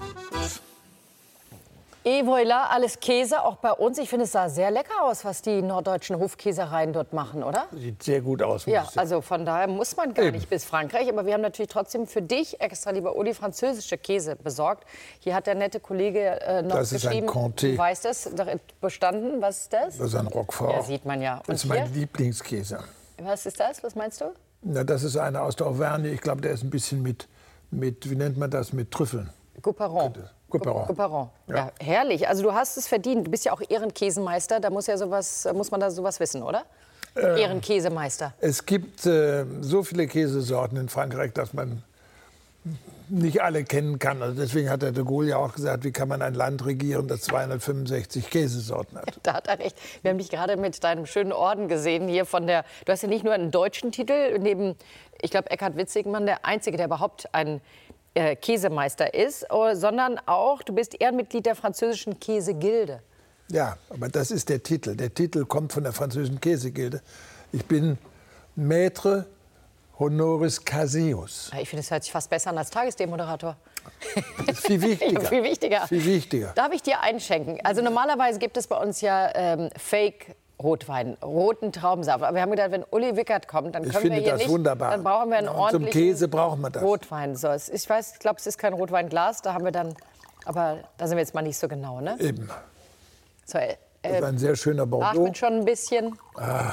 Et voilà, alles Käse, auch bei uns. Ich finde, es sah sehr lecker aus, was die norddeutschen Hofkäsereien dort machen, oder? Sieht sehr gut aus. Ja, also von daher muss man gar nicht bis Frankreich. Aber wir haben natürlich trotzdem für dich extra, lieber Uli, französische Käse besorgt. Hier hat der nette Kollege äh, noch das geschrieben, ist ein Comté. Du weißt es, bestanden. Was ist das? Das ist ein Roquefort. Ja, sieht man ja. Und das ist mein hier? Lieblingskäse. Was ist das? Was meinst du? Na, das ist einer aus der Auvergne. Ich glaube, der ist ein bisschen mit, mit, wie nennt man das, mit Trüffeln. Couperon. Couperon. Couperon. Ja. Ja. Ja, herrlich. Also du hast es verdient. Du bist ja auch Ehrenkäsemeister. Da muss ja sowas, muss man da sowas wissen, oder? Ähm, Ehrenkäsemeister. Es gibt äh, so viele Käsesorten in Frankreich, dass man nicht alle kennen kann. Also deswegen hat der de Gaulle ja auch gesagt, wie kann man ein Land regieren, das zweihundertfünfundsechzig Käsesorten hat. Da hat er recht. Wir haben dich gerade mit deinem schönen Orden gesehen hier von der. Du hast ja nicht nur einen deutschen Titel, neben, ich glaube, Eckhard Witzigmann, der Einzige, der überhaupt ein äh, Käsemeister ist, sondern auch, du bist Ehrenmitglied der französischen Käsegilde. Ja, aber das ist der Titel. Der Titel kommt von der französischen Käsegilde. Ich bin Maître Honoris Caseus. Ich finde, es hört sich fast besser an als Tagesthemenmoderator. Das ist viel wichtiger. Ja, viel wichtiger. Viel wichtiger. Darf ich dir einschenken? Also normalerweise gibt es bei uns ja ähm, Fake-Rotwein, roten Traubensaft. Aber wir haben gedacht, wenn Uli Wickert kommt, dann können ich finde wir hier das nicht. Wunderbar. Dann brauchen wir einen ja, ordentlichen zum Käse braucht man das. Rotwein. So, es- ich weiß, ich glaube, es ist kein Rotweinglas. Da haben wir dann, aber da sind wir jetzt mal nicht so genau, ne? Eben. So, äh, Das ist ein sehr schöner Bordeaux. atmet schon ein bisschen. Ah,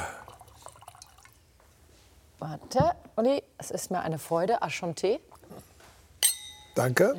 Warte, Uli, es ist mir eine Freude. Enchanté. danke.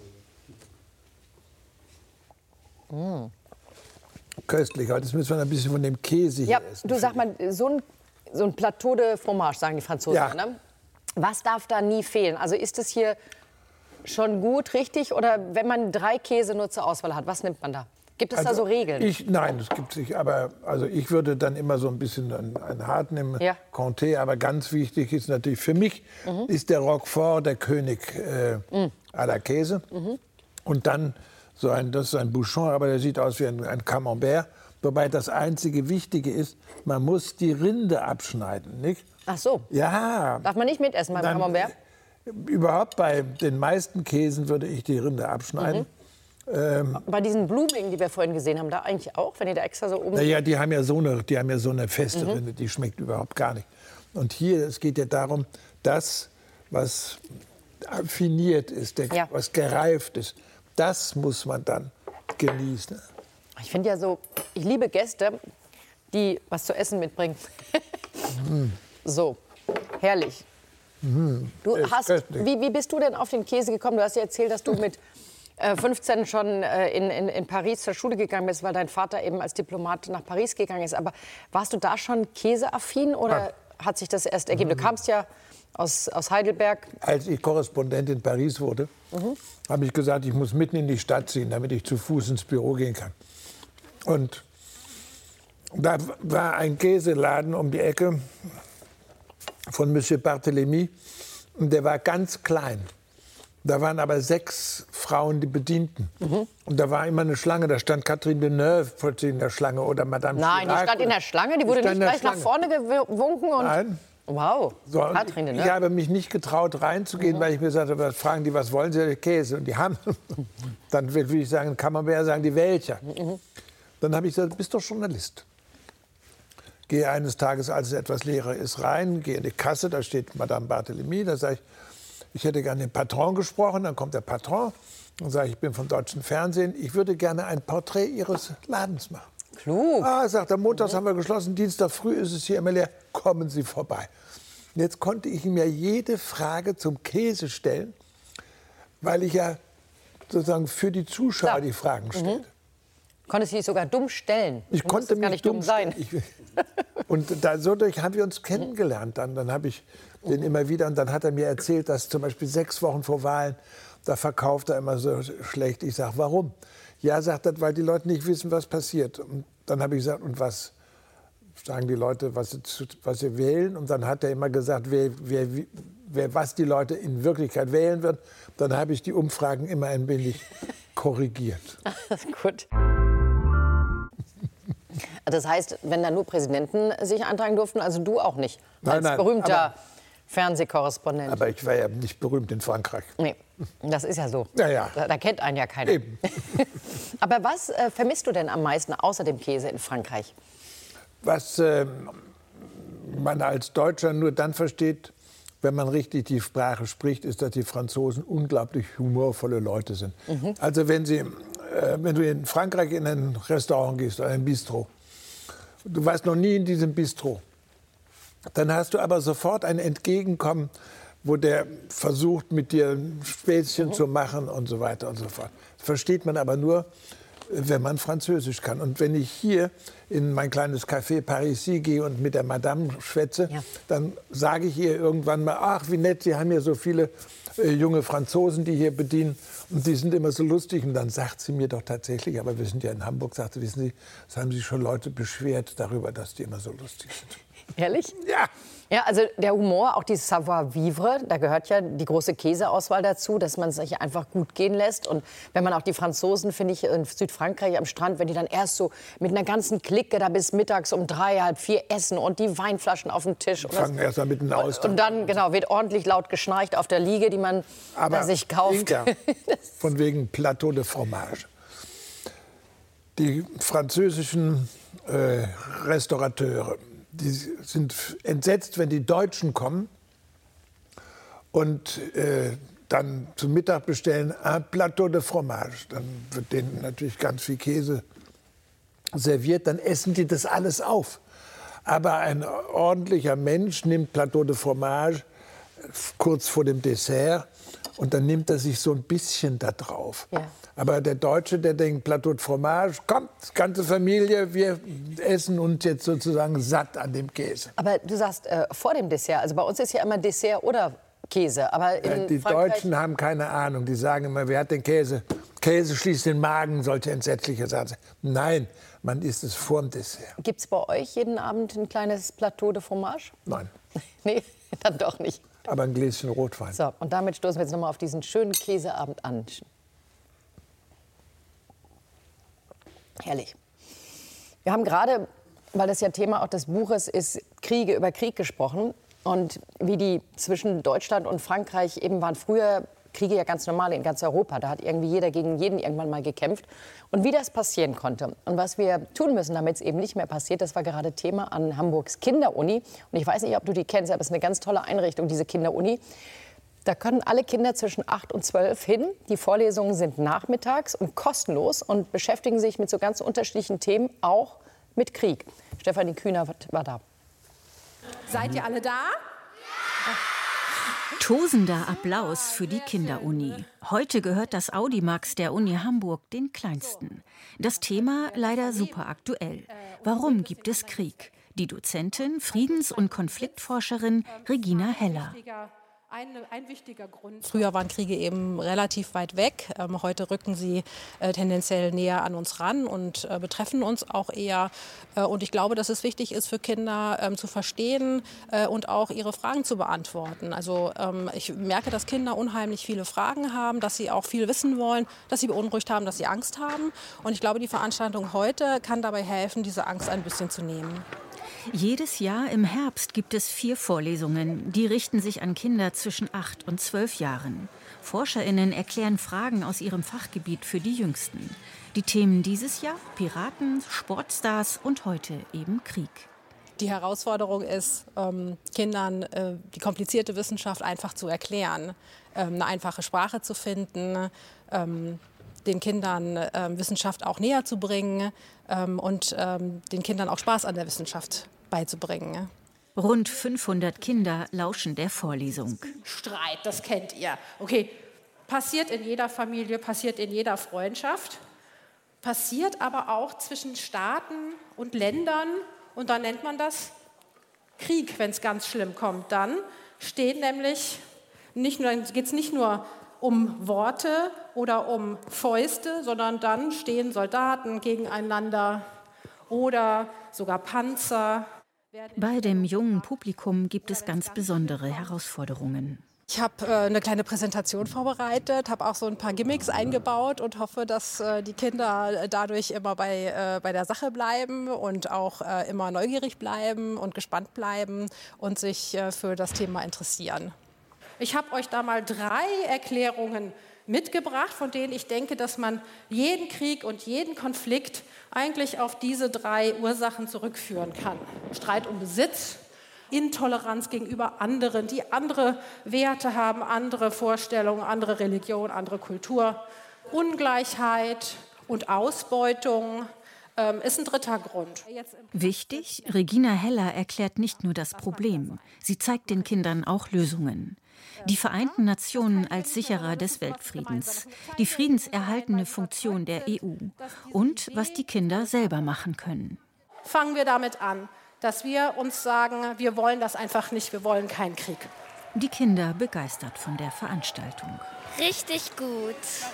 Mm. Köstlich. Aber das müssen wir ein bisschen von dem Käse hier Ja, essen. du sag mal, so ein, so ein Plateau de Fromage, sagen die Franzosen. Ja. Ne? Was darf da nie fehlen? Also ist es hier schon gut, richtig? Oder wenn man drei Käse nur zur Auswahl hat, was nimmt man da? Gibt es da so Regeln? Ich, nein, das gibt es nicht. Aber also ich würde dann immer so ein bisschen einen, einen harten nehmen, Ja. Comté. Aber ganz wichtig ist natürlich für mich, Mhm. ist der Roquefort der König äh, Mhm. aller Käse. Mhm. Und dann so ein, das ist ein Bouchon, aber der sieht aus wie ein, ein Camembert. Wobei das einzige Wichtige ist, man muss die Rinde abschneiden, nicht? Ach so. Ja. Darf man nicht mitessen beim Dann- Camembert? Überhaupt bei den meisten Käsen würde ich die Rinde abschneiden. Ähm, Bei diesen Blumeningen, die wir vorhin gesehen haben, da eigentlich auch, wenn ihr da extra so oben... Naja, die haben ja so eine, die haben ja so eine feste Mhm. Rinde, die schmeckt überhaupt gar nicht. Und hier, es geht ja darum, das, was affiniert ist, der, Ja. was gereift ist, das muss man dann genießen. Ich finde ja so, ich liebe Gäste, die was zu essen mitbringen. Mhm. So, herrlich. Mhm. Du Ist hast, köstlich. wie, wie bist du denn auf den Käse gekommen? Du hast ja erzählt, dass du mit äh, fünfzehn schon äh, in, in, in Paris zur Schule gegangen bist, weil dein Vater eben als Diplomat nach Paris gegangen ist. Aber warst du da schon käseaffin oder hat sich das erst ergeben? Du kamst ja aus, aus Heidelberg. Als ich Korrespondent in Paris wurde, Mhm. habe ich gesagt, ich muss mitten in die Stadt ziehen, damit ich zu Fuß ins Büro gehen kann. Und da war ein Käseladen um die Ecke von Monsieur Barthélemy. Und der war ganz klein. Da waren aber sechs Frauen, die bedienten. Mhm. Und da war immer eine Schlange. Da stand Catherine Deneuve plötzlich in der Schlange oder Madame Nein, die Chirac stand in oder- der Schlange, die wurde stand nicht in der gleich nach Schlange. vorne gewunken. Und Nein. Wow, So, und Katrin, ich, ne? ich habe mich nicht getraut reinzugehen, Mhm. weil ich mir sagte, was fragen die, was wollen sie? Käse. Und die haben, dann will ich sagen, Camembert, sagen die, welcher? Mhm. Dann habe ich gesagt, du bist doch Journalist. Gehe eines Tages, als es etwas leerer ist, rein, gehe in die Kasse, da steht Madame Barthélemy, da sage ich, ich hätte gerne den Patron gesprochen, dann kommt der Patron und sage ich, ich bin vom deutschen Fernsehen, ich würde gerne ein Porträt Ihres Ladens machen. Klug. Ah, sagt er, montags haben wir geschlossen, Dienstag früh ist es hier immer leer, kommen Sie vorbei. Und jetzt konnte ich ihm ja jede Frage zum Käse stellen, weil ich ja sozusagen für die Zuschauer Klar. die Fragen stellte. Mhm. Konntest du dich sogar dumm stellen? Ich Du konnte musstest gar mich nicht dumm sein. Ich, und da, so durch haben wir uns kennengelernt. Dann, dann habe ich den immer wieder, und dann hat er mir erzählt, dass zum Beispiel sechs Wochen vor Wahlen, da verkauft er immer so schlecht. Ich sage, warum? Ja, sagt er, weil die Leute nicht wissen, was passiert. Und dann habe ich gesagt, und was sagen die Leute, was sie, zu- was sie wählen? Und dann hat er immer gesagt, wer, wer, wer, was die Leute in Wirklichkeit wählen würden. Dann habe ich die Umfragen immer ein wenig korrigiert. Gut. Das heißt, wenn da nur Präsidenten sich eintragen durften, also du auch nicht, Nein, als nein, berühmter aber- Fernsehkorrespondent. Aber ich war ja nicht berühmt in Frankreich. Nee, das ist ja so. Ja, ja. Da, da kennt einen ja keiner. Eben. Aber was äh, vermisst du denn am meisten außer dem Käse in Frankreich? Was äh, man als Deutscher nur dann versteht, wenn man richtig die Sprache spricht, ist, dass die Franzosen unglaublich humorvolle Leute sind. Mhm. Also wenn, sie, äh, wenn du in Frankreich in ein Restaurant gehst oder ein Bistro, du warst noch nie in diesem Bistro, dann hast du aber sofort ein Entgegenkommen, wo der versucht, mit dir ein Späßchen mhm. zu machen und so weiter und so fort. Das versteht man aber nur, wenn man Französisch kann. Und wenn ich hier in mein kleines Café Parisis gehe und mit der Madame schwätze, ja. dann sage ich ihr irgendwann mal, ach, wie nett, Sie haben ja so viele äh, junge Franzosen, die hier bedienen. Und die sind immer so lustig. Und dann sagt sie mir doch tatsächlich, aber wir sind ja in Hamburg, sagte, wissen Sie, es haben sich schon Leute beschwert darüber, dass die immer so lustig sind. Ehrlich? Ja. Ja, also der Humor, auch dieses Savoir-vivre, da gehört ja die große Käseauswahl dazu, dass man es sich einfach gut gehen lässt. Und wenn man auch die Franzosen, finde ich, in Südfrankreich am Strand, wenn die dann erst so mit einer ganzen Clique da bis mittags um drei, halb vier essen und die Weinflaschen auf dem Tisch. Und fangen erst mal mit den Austern. Und dann, genau, wird ordentlich laut geschnarcht auf der Liege, die man Aber da sich kauft. Inka, von wegen Plateau de Fromage. Die französischen äh, Restaurateure, die sind entsetzt, wenn die Deutschen kommen und äh, dann zum Mittag bestellen un Plateau de Fromage. Dann wird denen natürlich ganz viel Käse serviert, dann essen die das alles auf. Aber ein ordentlicher Mensch nimmt Plateau de Fromage kurz vor dem Dessert und dann nimmt er sich so ein bisschen da drauf. Ja. Aber der Deutsche, der denkt, Plateau de Fromage, kommt, ganze Familie, wir essen uns jetzt sozusagen satt an dem Käse. Aber du sagst äh, vor dem Dessert, also bei uns ist ja immer Dessert oder Käse. Aber in äh, die Frankreich Deutschen haben keine Ahnung, die sagen immer, wer hat den Käse? Käse schließt den Magen, solche entsetzliche Sachen. Nein, man isst es vor dem Dessert. Gibt es bei euch jeden Abend ein kleines Plateau de Fromage? Nein. Nee, dann doch nicht. Aber ein Gläschen Rotwein. So, und damit stoßen wir jetzt noch mal auf diesen schönen Käseabend an. Herrlich. Wir haben gerade, weil das ja Thema auch des Buches ist, Kriege über Krieg gesprochen. Und wie die zwischen Deutschland und Frankreich eben waren früher Kriege ja ganz normal in ganz Europa. Da hat irgendwie jeder gegen jeden irgendwann mal gekämpft. Und wie das passieren konnte und was wir tun müssen, damit es eben nicht mehr passiert, das war gerade Thema an Hamburgs Kinderuni. Und ich weiß nicht, ob du die kennst, aber es ist eine ganz tolle Einrichtung, diese Kinderuni. Da können alle Kinder zwischen acht und zwölf hin. Die Vorlesungen sind nachmittags und kostenlos und beschäftigen sich mit so ganz unterschiedlichen Themen, auch mit Krieg. Stefanie Kühner war da. Seid ihr alle da? Tosender Applaus für die Kinderuni. Heute gehört das Audimax der Uni Hamburg den kleinsten. Das Thema leider super aktuell. Warum gibt es Krieg? Die Dozentin, Friedens- und Konfliktforscherin Regina Heller. Ein, ein wichtiger Grund. Früher waren Kriege eben relativ weit weg. Ähm, heute rücken sie äh, tendenziell näher an uns ran und äh, betreffen uns auch eher. Äh, und ich glaube, dass es wichtig ist für Kinder ähm, zu verstehen äh, und auch ihre Fragen zu beantworten. Also ähm, ich merke, dass Kinder unheimlich viele Fragen haben, dass sie auch viel wissen wollen, dass sie beunruhigt haben, dass sie Angst haben. Und ich glaube, die Veranstaltung heute kann dabei helfen, diese Angst ein bisschen zu nehmen. Jedes Jahr im Herbst gibt es vier Vorlesungen. Die richten sich an Kinder zwischen acht und zwölf Jahren. ForscherInnen erklären Fragen aus ihrem Fachgebiet für die Jüngsten. Die Themen dieses Jahr: Piraten, Sportstars und heute eben Krieg. Die Herausforderung ist, ähm, Kindern äh, die komplizierte Wissenschaft einfach zu erklären, ähm, eine einfache Sprache zu finden, ähm, den Kindern ähm, Wissenschaft auch näher zu bringen ähm, und ähm, den Kindern auch Spaß an der Wissenschaft beizubringen. Rund fünfhundert Kinder lauschen der Vorlesung. Streit, das kennt ihr. Okay, passiert in jeder Familie, passiert in jeder Freundschaft, passiert aber auch zwischen Staaten und Ländern. Und dann nennt man das Krieg, wenn es ganz schlimm kommt. Dann stehen nämlich, nicht nur, geht es nicht nur um Worte oder um Fäuste, sondern dann stehen Soldaten gegeneinander oder sogar Panzer. Bei dem jungen Publikum gibt es ganz besondere Herausforderungen. Ich habe äh, eine kleine Präsentation vorbereitet, habe auch so ein paar Gimmicks eingebaut und hoffe, dass äh, die Kinder dadurch immer bei, äh, bei der Sache bleiben und auch äh, immer neugierig bleiben und gespannt bleiben und sich äh, für das Thema interessieren. Ich habe euch da mal drei Erklärungen mitgebracht, von denen ich denke, dass man jeden Krieg und jeden Konflikt eigentlich auf diese drei Ursachen zurückführen kann. Streit um Besitz, Intoleranz gegenüber anderen, die andere Werte haben, andere Vorstellungen, andere Religion, andere Kultur. Ungleichheit und Ausbeutung ähm, ist ein dritter Grund. Wichtig, Regina Heller erklärt nicht nur das Problem, sie zeigt den Kindern auch Lösungen. Die Vereinten Nationen als Sicherer des Weltfriedens, die friedenserhaltende Funktion der E U und was die Kinder selber machen können. Fangen wir damit an, dass wir uns sagen, wir wollen das einfach nicht, wir wollen keinen Krieg. Die Kinder begeistert von der Veranstaltung. Richtig gut,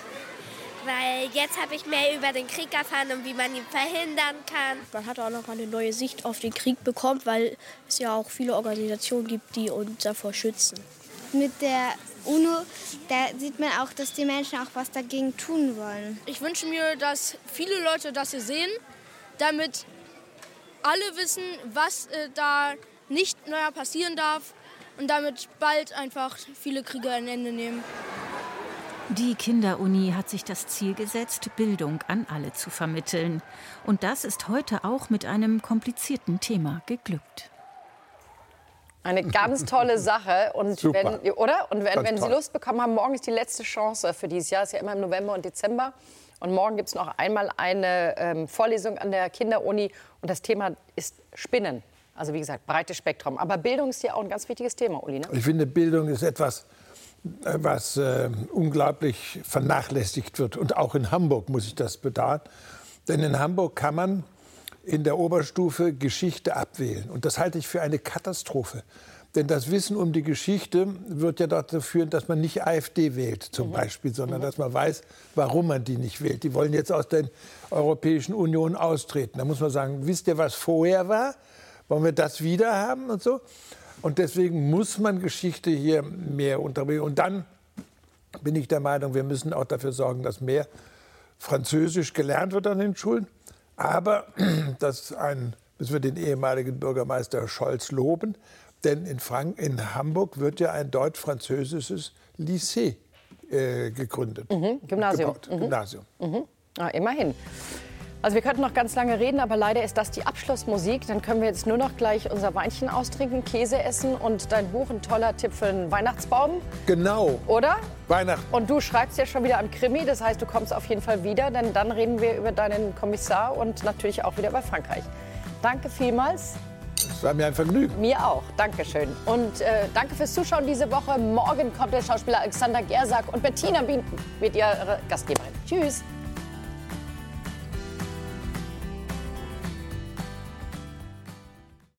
weil jetzt habe ich mehr über den Krieg erfahren und wie man ihn verhindern kann. Man hat auch noch mal eine neue Sicht auf den Krieg bekommen, weil es ja auch viele Organisationen gibt, die uns davor schützen. Mit der UNO, da sieht man auch, dass die Menschen auch was dagegen tun wollen. Ich wünsche mir, dass viele Leute das hier sehen, damit alle wissen, was äh, da nicht mehr passieren darf und damit bald einfach viele Kriege ein Ende nehmen. Die Kinderuni hat sich das Ziel gesetzt, Bildung an alle zu vermitteln. Und das ist heute auch mit einem komplizierten Thema geglückt. Eine ganz tolle Sache. Und Super. wenn, oder? Und wenn, wenn Sie toll. Lust bekommen haben, morgen ist die letzte Chance für dieses Jahr. Es ist ja immer im November und Dezember. Und morgen gibt es noch einmal eine ähm, Vorlesung an der Kinderuni. Und das Thema ist Spinnen. Also wie gesagt, breites Spektrum. Aber Bildung ist ja auch ein ganz wichtiges Thema, Uli. Ne? Ich finde, Bildung ist etwas, was äh, unglaublich vernachlässigt wird. Und auch in Hamburg muss ich das betonen. Denn in Hamburg kann man in der Oberstufe Geschichte abwählen. Und das halte ich für eine Katastrophe. Denn das Wissen um die Geschichte wird ja dazu führen, dass man nicht AfD wählt, zum mhm. Beispiel, sondern mhm. dass man weiß, warum man die nicht wählt. Die wollen jetzt aus der Europäischen Union austreten. Da muss man sagen, wisst ihr, was vorher war? Wollen wir das wieder haben und so? Und deswegen muss man Geschichte hier mehr unterbringen. Und dann bin ich der Meinung, wir müssen auch dafür sorgen, dass mehr Französisch gelernt wird an den Schulen. Aber dass ein, müssen wir den ehemaligen Bürgermeister Scholz loben, denn in, Frank in Hamburg wird ja ein deutsch-französisches Lycée äh, gegründet. Mhm, Gymnasium. Mhm. Gymnasium. Mhm. Ah, immerhin. Also wir könnten noch ganz lange reden, aber leider ist das die Abschlussmusik. Dann können wir jetzt nur noch gleich unser Weinchen austrinken, Käse essen und dein Buch, ein toller Tipp für einen Weihnachtsbaum. Genau. Oder? Weihnachten. Und du schreibst ja schon wieder am Krimi, das heißt, du kommst auf jeden Fall wieder, denn dann reden wir über deinen Kommissar und natürlich auch wieder über Frankreich. Danke vielmals. Es war mir ein Vergnügen. Mir auch. Dankeschön. Und äh, danke fürs Zuschauen diese Woche. Morgen kommt der Schauspieler Alexander Gersak und Bettina Bienen wird ihre Gastgeberin. Tschüss.